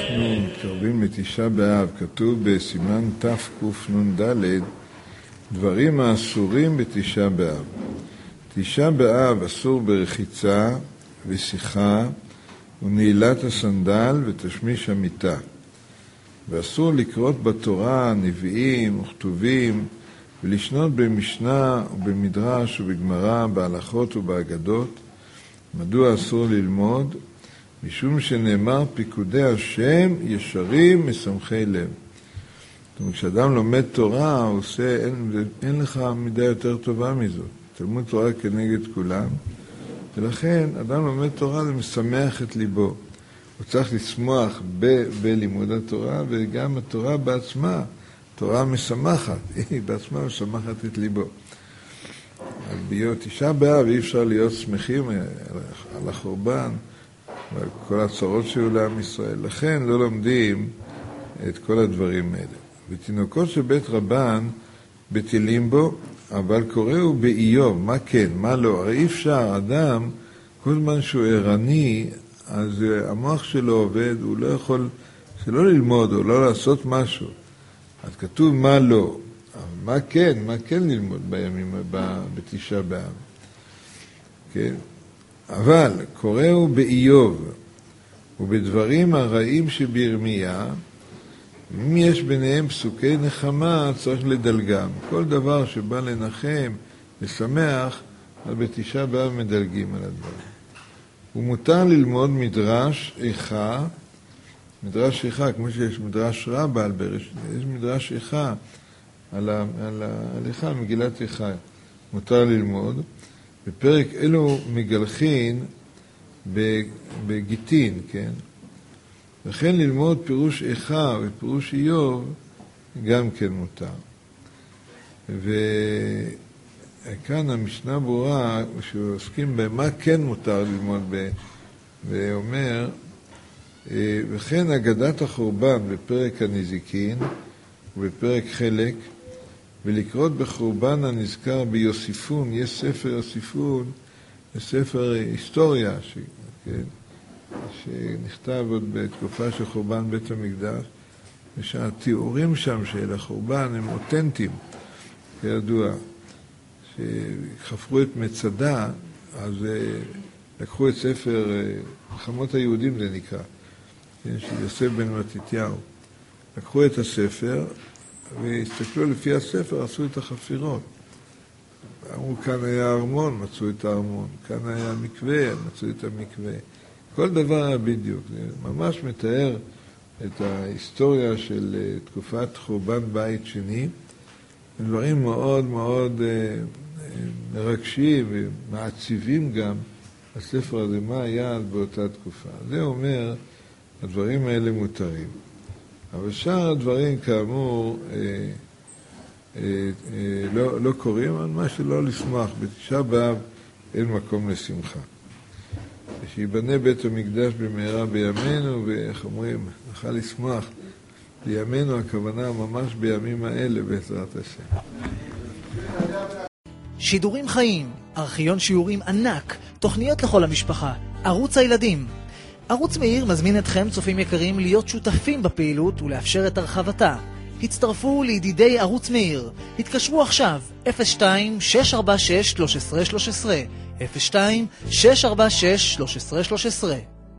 אנחנו מתקרבים לתשעה באב, כתוב בסימן תקנ"ד, דברים האסורים בתשעה באב. תשעה באב אסור ברחיצה ושיחה ונעילת הסנדל ותשמיש המיטה. ואסור לקרות בתורה נביאים וכתובים ולשנות במשנה ובמדרש ובגמרא, בהלכות ובאגדות. מדוע אסור ללמוד? משום שנאמר פיקודי השם ישרים משמחי לב. זאת אומרת, כשאדם לומד תורה, הוא עושה, אין לך מידה יותר טובה מזאת. תלמוד תורה כנגד כולם, ולכן אדם לומד תורה זה משמח את ליבו. הוא צריך לשמוח בלימוד התורה, וגם התורה בעצמה, תורה משמחת, היא בעצמה משמחת את ליבו. אז בתשעה באב אי אפשר להיות שמחים על החורבן, ועל כל הצרות שהיו לעם ישראל. לכן לא לומדים את כל הדברים האלה. ותינוקות של בית רבן בטלים בו, אבל קוראו באיוב, מה כן, מה לא. הרי אי אפשר, אדם, כל זמן שהוא ערני, אז המוח שלו עובד, הוא לא יכול שלא ללמוד או לא לעשות משהו. אז כתוב מה לא. אבל מה כן ללמוד בימים בתשעה באב. כן? אבל קוראו באיוב ובדברים הרעים שבירמיה, אם יש ביניהם פסוקי נחמה, צריך לדלגם. כל דבר שבא לנחם, לשמח, אז בתשעה באב מדלגים על הדברים. ומותר ללמוד מדרש איכה, מדרש איכה, כמו שיש מדרש רבה על בראשית, יש מדרש איכה על איכה, מגילת איכה. מותר ללמוד. בפרק אלו מגלחין בגיטין, כן? וכן ללמוד פירוש איכה ופירוש איוב גם כן מותר. וכאן המשנה ברורה, שעוסקים במה כן מותר ללמוד ואומר, וכן אגדת החורבן בפרק הנזיקין ובפרק חלק, ולקרות בחורבן הנזכר ביוסיפון, יש ספר יוסיפון, יש ספר היסטוריה, כן? שנכתב עוד בתקופה של חורבן בית המקדש, ושהתיאורים שם של החורבן הם אותנטיים, כידוע, שחפרו את מצדה, אז לקחו את ספר חמות היהודים זה נקרא, של יוסף בן מתתיהו, לקחו את הספר והסתכלו לפי הספר, עשו את החפירות. אמרו, כאן היה ארמון, מצאו את הארמון, כאן היה מקווה, מצאו את המקווה. כל דבר היה בדיוק, זה ממש מתאר את ההיסטוריה של תקופת חורבן בית שני, דברים מאוד מאוד מרגשים ומעציבים גם הספר הזה, מה היה באותה תקופה. זה אומר, הדברים האלה מותרים. אבל שאר הדברים כאמור לא קוראים, אבל מה שלא לשמח, בתשעה באב אין מקום לשמחה. שיבנה בית המקדש במהרה בימינו, ואיך אומרים, נוכל לשמוח בימינו, הכוונה ממש בימים האלה בעזרת השם. שידורים חיים, ארכיון שיעורים ענק, תוכניות לכל המשפחה, ערוץ הילדים. ערוץ מאיר מזמין אתכם, צופים יקרים, להיות שותפים בפעילות ולאפשר את הרחבתה. הצטרפו לידידי ערוץ מאיר. התקשרו עכשיו 02-646-1313 02-646-1313